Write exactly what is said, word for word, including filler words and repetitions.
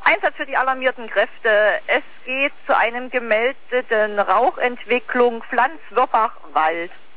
Einsatz für die alarmierten Kräfte. Es geht zu einem gemeldeten Rauchentwicklung Pflanzwörbach-Wald.